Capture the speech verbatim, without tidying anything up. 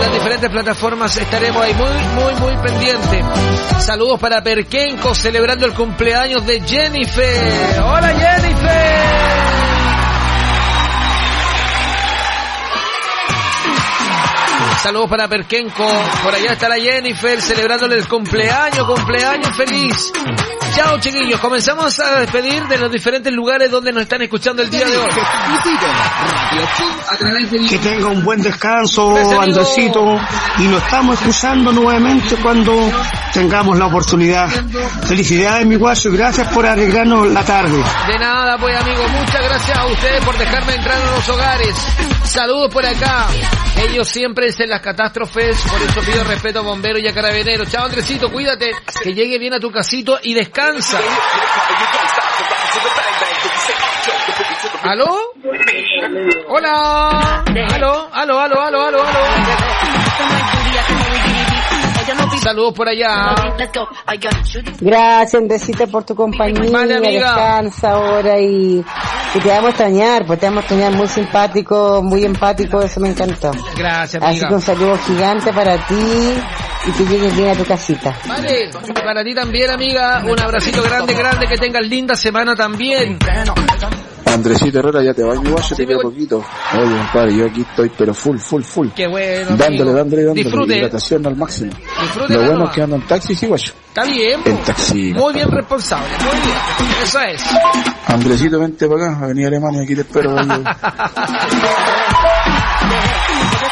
las diferentes plataformas estaremos ahí muy, muy, muy pendientes. Saludos para Perkenco celebrando el cumpleaños de Jennifer. ¡Hola, Jennifer! Saludos para Perkenco, por allá está la Jennifer celebrándole el cumpleaños, cumpleaños feliz. Chao, chiquillos, comenzamos a despedir de los diferentes lugares donde nos están escuchando el día de hoy. Que tenga un buen descanso, Andresito, y nos estamos escuchando nuevamente cuando tengamos la oportunidad. Felicidades, mi guacho, y gracias por arreglarnos la tarde. De nada, pues, amigo, muchas gracias a ustedes por dejarme entrar en los hogares. Saludos por acá. Ellos siempre en las catástrofes, por eso pido respeto a bomberos y a carabineros. Chao, Andresito, cuídate, que llegue bien a tu casito y descansa. ¿Aló? Hola. ¿Aló? ¿Aló? ¿Aló? ¿Aló? ¿Aló? ¿Aló? Saludos por allá. Gracias, Andresito, por tu compañía. Vale, amiga. Descansa ahora y, y te vamos a extrañar, pues te vamos a extrañar, muy simpático, muy empático, eso me encantó. Gracias, amiga. Así que un saludo gigante para ti y que llegues bien a tu casita. Vale, para ti también, amiga, un abracito grande, grande, que tengas linda semana también. Andresito Herrera, ya te va mi guacho, te queda poquito. Oye, compadre, yo aquí estoy, pero full, full, full. Qué bueno, dándole, amigo. dándole, dándole. Disfrute. Hidratación al máximo. Disfrute. Lo bueno no. es que ando en taxi, sí, guacho. Está bien. En taxi. Muy bien responsable, muy bien. Eso es. Andresito, vente para acá, Avenida Alemania, aquí te espero.